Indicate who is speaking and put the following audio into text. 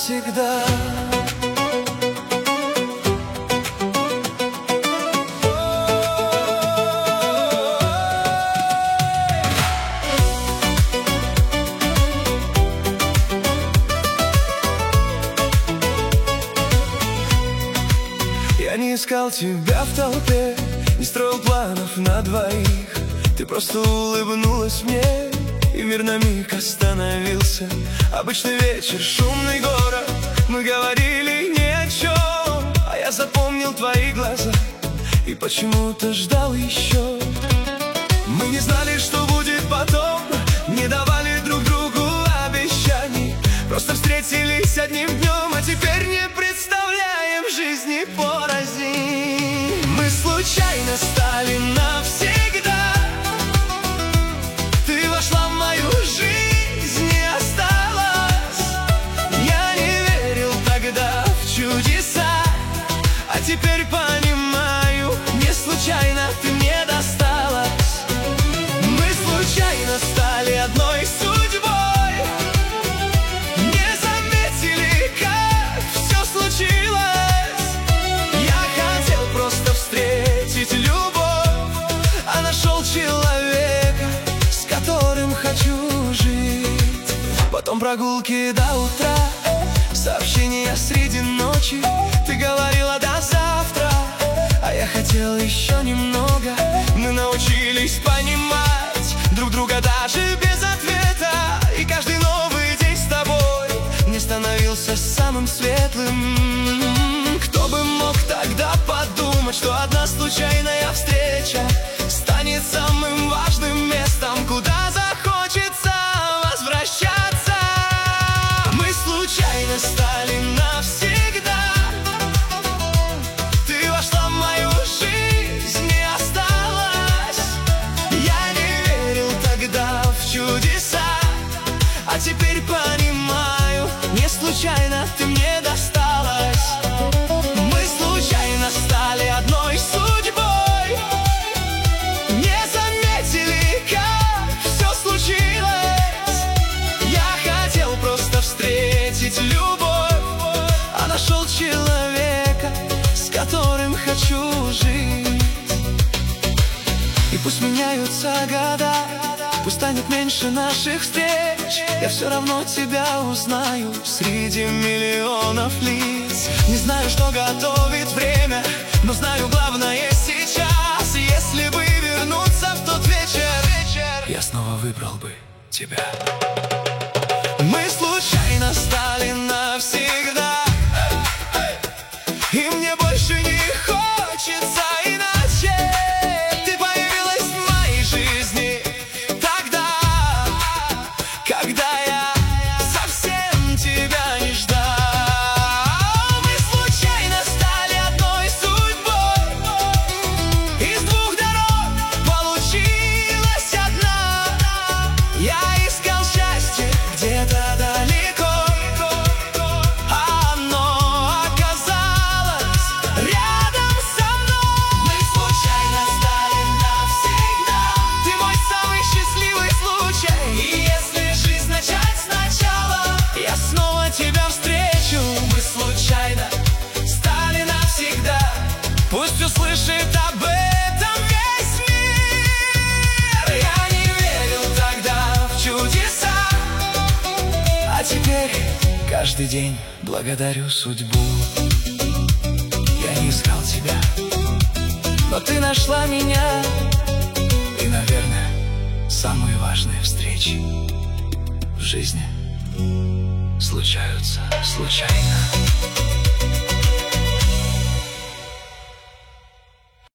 Speaker 1: навсегда. Я не искал тебя в толпе, не строил планов на двоих. Ты просто улыбнулась мне, и мир на миг остановился. Обычный вечер, шумный город, мы говорили ни о чем, а я запомнил твои глаза и почему-то ждал еще. Мы не знали, что будет потом, не давали друг другу обещаний, просто встретились одним днем, а теперь не представляем жизни порознь. Мы случайно стали навсегда. Ты вошла в мою жизнь и осталась. Я не верил тогда в чудеса, а теперь понимаю, не случайно ты мне досталась. Мы случайно стали одной судьбой, не заметили, как все случилось. Я хотел просто встретить любовь, а нашел человека, с которым хочу жить. Потом прогулки до утра, сообщения среди ночи. Ты говорила до завтра, а я хотел еще немного. Мы научились понимать друг друга даже без ответа, и каждый новый день с тобой не становился самым светлым. Кто бы мог тогда подумать, что одна случайная встреча станет самым важным местом, куда захочется возвращаться. Мы случайно стали навсегда. Ты вошла в мою жизнь и осталась. Я не верил тогда в чудеса, а теперь понимаю, не случайно ты мне досталась. Мы случайно стали одной судьбой, не заметили, как все случилось. Я хотел просто встретить любовь, а нашел человека, с которым хочу жить. И пусть меняются года, пусть станет меньше наших встреч, я все равно тебя узнаю среди миллионов лиц. Не знаю, что готовит время, но знаю главное сейчас. Если бы вернуться в тот вечер, я снова выбрал бы тебя. Мы случайно стали навсегда, и мне больше не хочется иначе. Ты появилась в моей жизни тогда, когда я совсем тебя не ждал. Мы случайно стали одной судьбой, из двух дорог получилась одна. Я искал счастье где-то далеко, а оно оказалось рядом со мной. Мы случайно стали навсегда. Ты мой самый счастливый случай, и если жизнь начать сначала, я снова тебя встречу. Мы случайно стали навсегда. Пусть услышит об этом весь мир. Я не верил тогда в чудеса, а теперь каждый день благодарю судьбу. Я не искал тебя, но ты нашла меня. И, наверное, самые важные встречи в жизни случаются случайно.